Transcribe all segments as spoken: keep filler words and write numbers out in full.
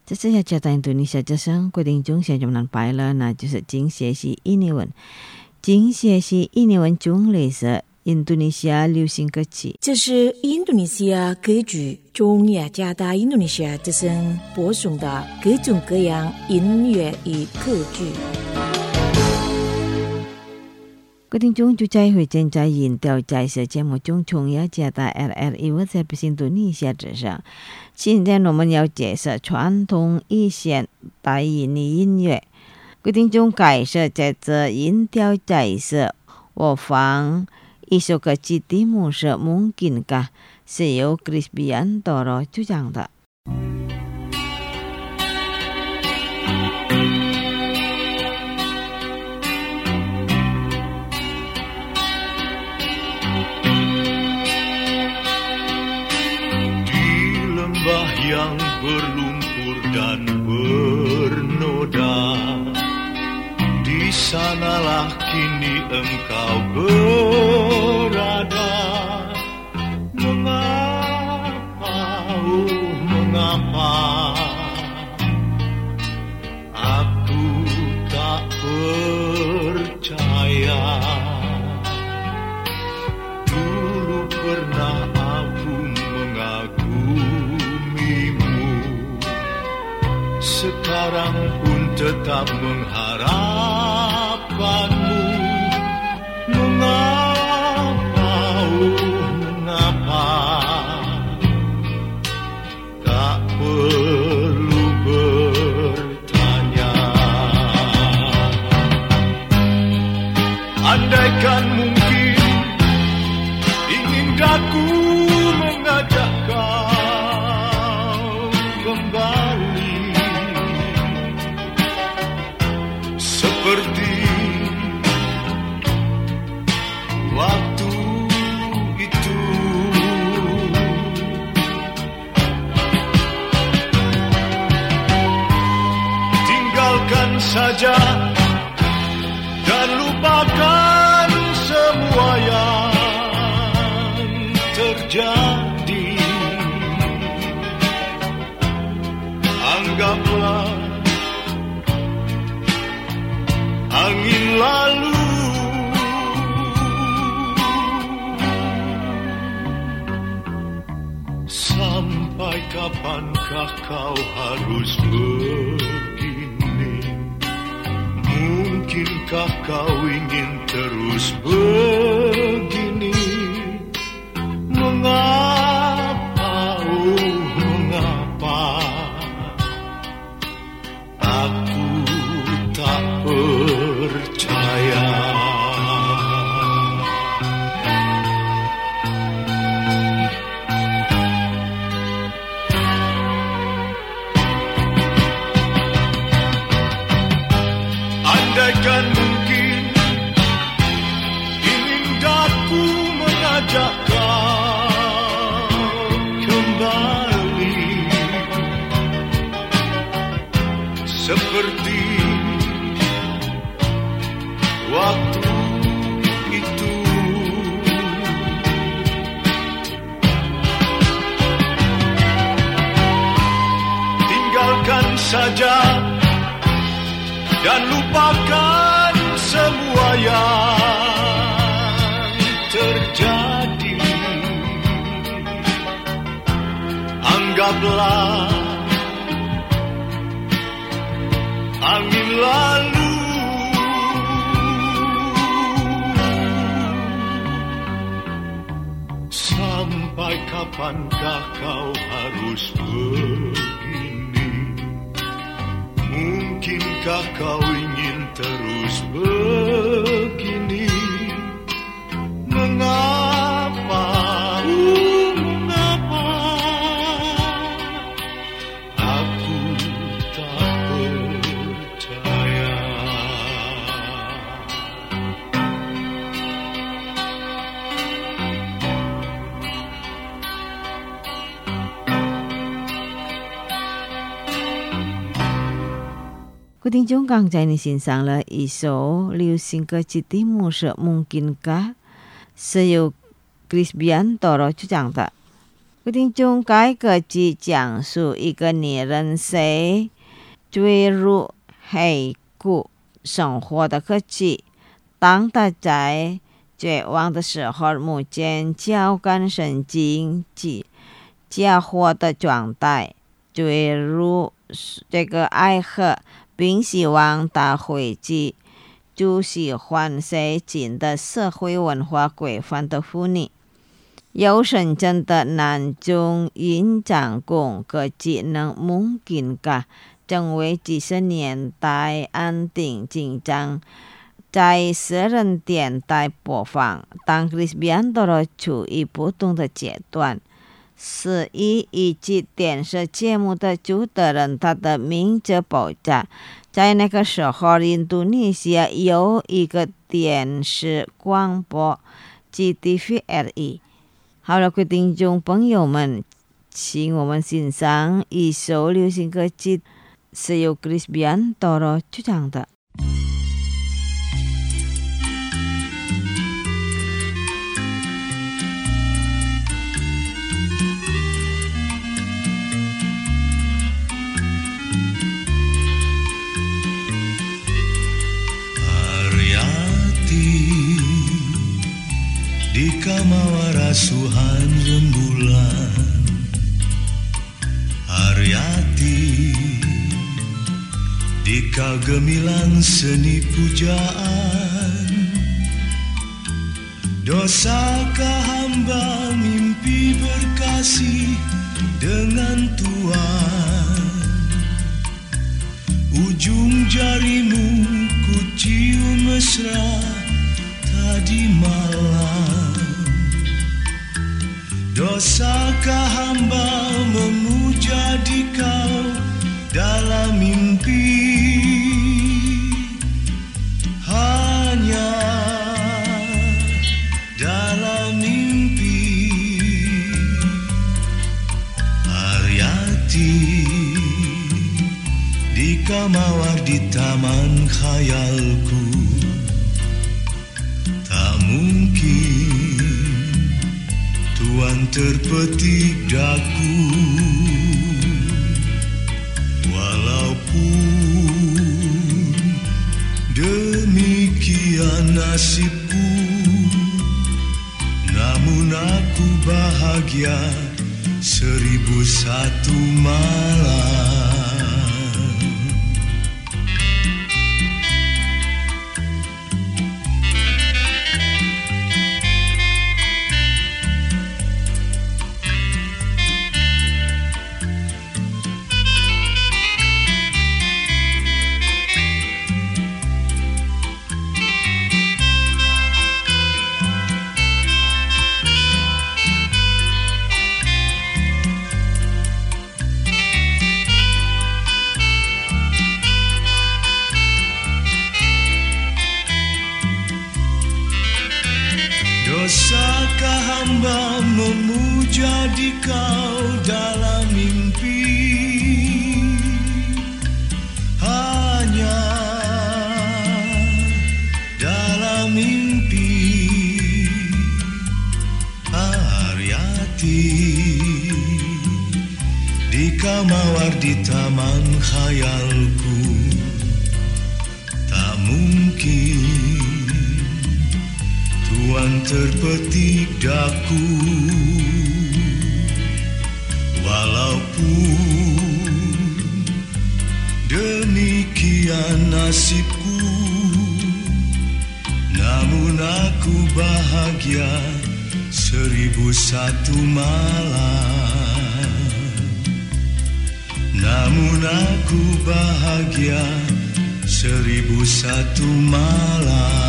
这是要加到印度尼西亚这生规定中现在难摆了，那就是经学习印尼文。经学习印尼文中类是印度尼西亚流行歌曲。 这是印度尼西亚歌剧中雅加达印度尼西亚之声播送的各种各样音乐与歌剧。 各位听众，就在会正在引导在这节目中从雅加达 R R I 在印度尼西亚之上。现在我们要介绍传统一线白印尼音乐。各位听众，介绍在这引导在这我放一首歌曲题目是 Mungkinkah， 是由 Chris Biantoro 主唱的。 Yang berlumpur dan bernoda, di sanalah kini engkau berada. Mengapa, oh mengapa aku tak percaya? Dulu pernah aku sekarang pun tetap mengharapkanmu. Mengapa, oh mengapa tak perlu bertanya. Andaikan mungkin ingin aku mengajak kau kembali seperti waktu itu. Tinggalkan saja dan lupakan semua yang terjadi. Anggaplah angin lalu. Sampai kapankah kau harus begini? Mungkinkah kau ingin terus begini? Mengapa, oh mengapa aku tak percaya? Andaikan mungkin ingin aku mengajak kau kembali seperti waktu itu. Tinggalkan saja dan lupakan semua yang terjadi. Anggaplah angin lalu. Sampai kapankah kau harus begini? Mungkinkah kau ingin terus begini? Mengapa, uh, mengapa aku tak percaya? Quý thính chúng刚才你欣赏了一首流行歌曲题目是 Mungkinkah， 是由 Chris Biantoro 主唱的。 各位听众，该个集讲述一个女人谁坠入黑谷生活的科技。当她在绝望的时候，目前交感神经及家伙的状态坠入这个爱河，并希望她回击就喜欢塞紧的社会文化规范的妇女。有深圳的男中演讲工个技能 mungkinkah 成为几十年代安定紧张在私人电台播放。当 Krisbiantoro 处于不同的阶段，是以一集电视节目的主持人，他的名字爆炸。在那个时候，印度尼西亚有一个电视广播 G T V R I。好了，各位听众朋友们，请我们欣赏一首流行歌曲，是由 Krisbiantoro 主唱的。 Di kamawara suhan rembulan, Haryati di kagemilan seni pujaan. Dosakah hamba mimpi berkasih dengan Tuhan? Ujung jarimu ku cium mesra tadi malam. Dosakah hamba memuja di kau dalam mimpi? Hanya dalam mimpi. Haryati di kamawar di taman khayalku, tak mungkin Tuhan terpetik daku. Walaupun demikian nasibku, namun aku bahagia seribu satu malam. Dosakah hamba memuja di kau dalam mimpi? Hanya dalam mimpi. Haryati di kamawar di taman khayalku, tak mungkin Tuhan terpetik daku. Walaupun demikian nasibku, namun aku bahagia seribu satu malam. Namun aku bahagia seribu satu malam.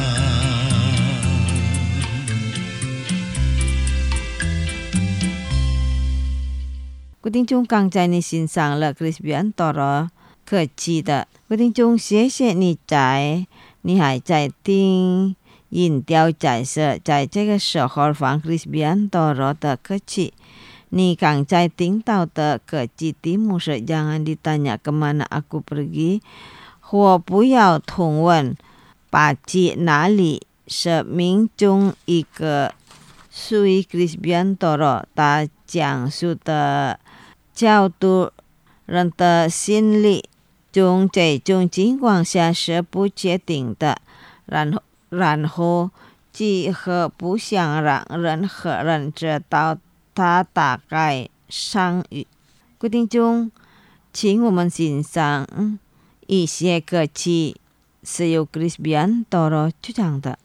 各位听众，刚才你欣赏了 Krisbiantoro 客气的。各位听众，谢谢你在，你还在听音调彩色，在这个时候放 Krisbiantoro 的客气。你刚才听到的客气题目是 Jangan ditanya kemana aku pergi， 或不要同问巴基哪里，是民中一个属于 Krisbiantoro 他讲述的角度人的心理中这种情况下是不确定的，然后然后几何不想让任何人知道他大概上语。各位听众，请我们欣赏一些歌曲是由 Krisbiantoro 主唱的。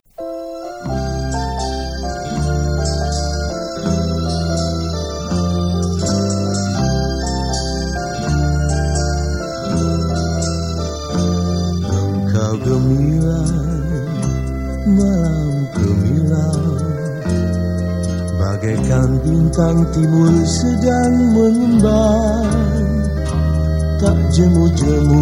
Engkau gemilang, malam gemilang, bagaikan bintang timur sedang mengembang. Tak jemu-jemu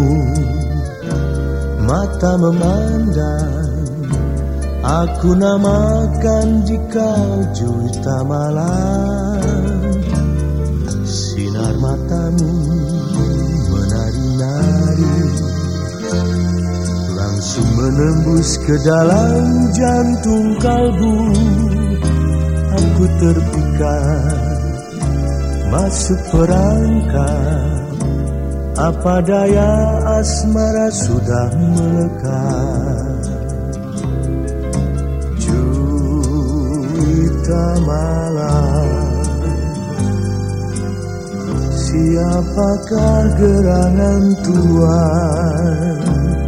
mata memandang, aku namakan dikau juta malam. Sinar matamu menari-nari, langsung menembus ke dalam jantung kalbu. Aku terpikat masuk perangkap, apa daya asmara sudah melekat. Juta malam, siapakah gerangan Tuhan?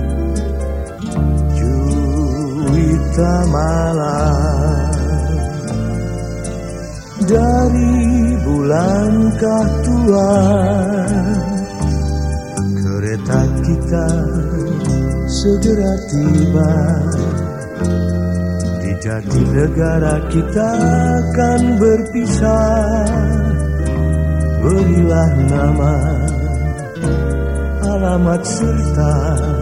Juta malam, dari bulankah Tuhan? Kereta kita segera tiba, di jati negara kita akan berpisah. Berilah nama, alamat serta,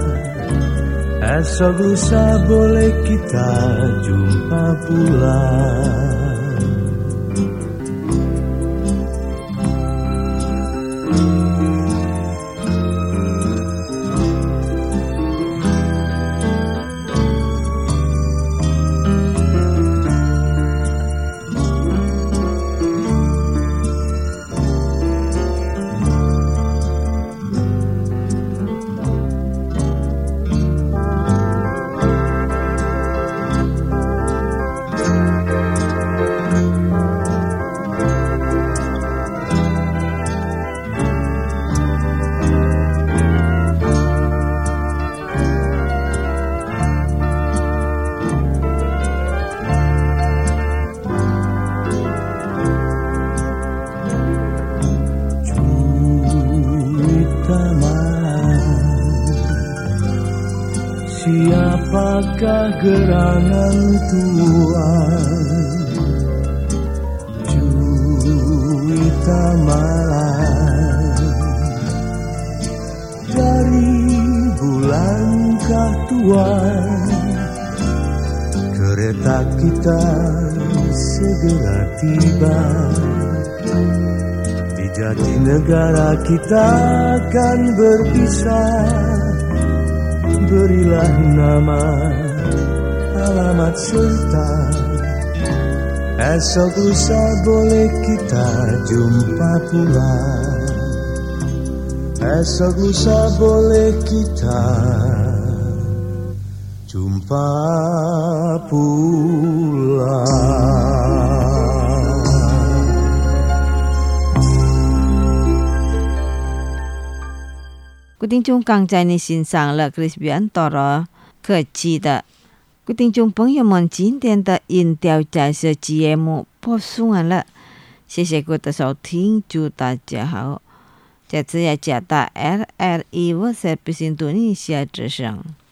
esok lusa boleh kita jumpa pula. Siapakah gerangan Tuhan? Juta malam, dari bulankah Tuhan? Kereta kita segera tiba, di jati negara kita akan berpisah. Berilah nama, alamat serta, esok lusa boleh kita jumpa pula. Esok lusa boleh kita jumpa pula. 各位听众，刚才你欣赏了 Krisbiantoro 客气的。各位听众朋友们，今天的音调在这节目播送完了，谢谢各位的收听，祝大家好。这次也加到 R R I 我是印度尼西亚之声。